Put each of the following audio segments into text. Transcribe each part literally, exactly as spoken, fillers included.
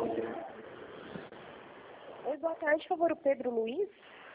Oi, boa tarde, por favor, o Pedro Luiz.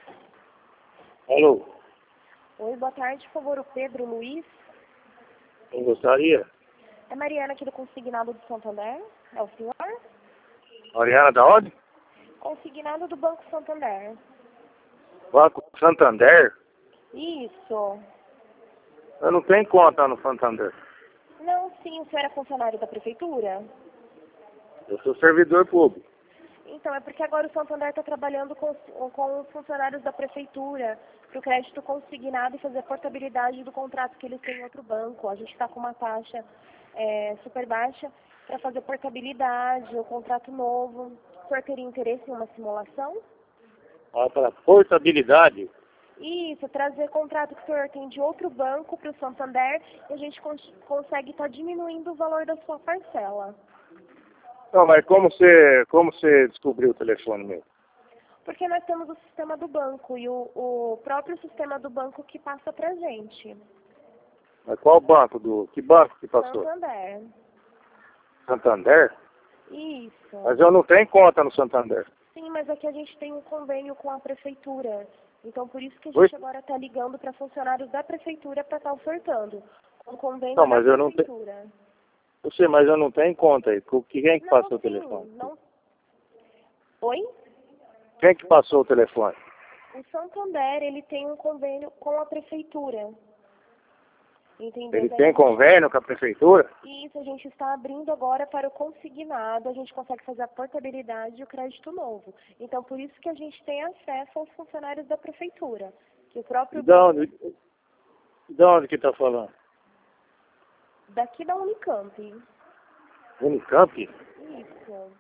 Alô? Oi, boa tarde, por favor, o Pedro Luiz. Quem gostaria? É Mariana aqui do Consignado do Santander. É o senhor? Mariana da onde? Consignado do Banco Santander. Banco Santander? Isso. Eu não tenho conta no Santander. Não, sim, o senhor é funcionário da prefeitura? Eu sou servidor público. Então, é porque agora o Santander está trabalhando com, com os funcionários da prefeitura para o crédito consignado e fazer a portabilidade do contrato que eles têm em outro banco. A gente está com uma taxa é, super baixa para fazer portabilidade, o contrato novo. O senhor teria interesse em uma simulação? Ah, para portabilidade? Isso, trazer contrato que o senhor tem de outro banco para o Santander e a gente cons consegue estar tá diminuindo o valor da sua parcela. Não, mas como você, como você descobriu o telefone meu? Porque nós temos o sistema do banco e o, o próprio sistema do banco que passa para a gente. Mas qual banco? Do, que banco que passou? Santander. Santander? Isso. Mas eu não tenho conta no Santander. Sim, mas aqui a gente tem um convênio com a prefeitura. Então, por isso que a Oi? gente agora está ligando para funcionários da prefeitura para estar ofertando. Um convênio Não, mas da eu não tenho. prefeitura. Eu sei, mas eu não tenho conta aí. Quem é que Não, passou o sim, telefone? não. Oi? Quem é que passou o telefone? O Santander, ele tem um convênio com a prefeitura. Entendeu? Ele Daí a tem gente- convênio com a prefeitura? Isso, a gente está abrindo agora para o consignado, a gente consegue fazer a portabilidade e o crédito novo. Então, por isso que a gente tem acesso aos funcionários da prefeitura. Que o próprio E de onde, de onde que tá falando? daqui da Unicamp. Unicamp? Isso.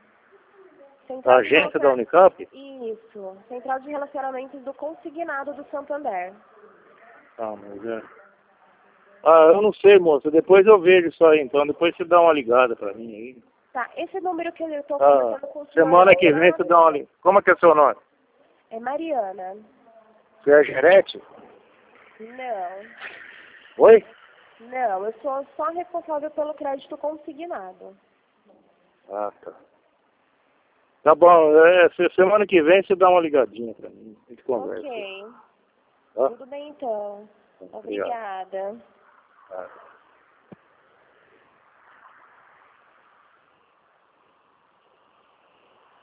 A Central de agência da relaciona- Unicamp? Isso. Central de Relacionamentos do Consignado do Santander. Ah, mas é. Ah, eu não sei, moça. Depois eu vejo isso aí, então. Depois você dá uma ligada pra mim aí. Tá, esse número que eu estou Ah, conversando com o senhor... semana é que vem você dá uma ligada. Como é que é seu nome? É Mariana. Você é gerente? Não. Oi? Não, eu sou só responsável pelo crédito consignado. Ah, tá. Tá bom. É, se- semana que vem você dá uma ligadinha pra mim. A gente conversa. Ok. Tá? Tudo bem, então. Obrigado. Obrigada. Ah.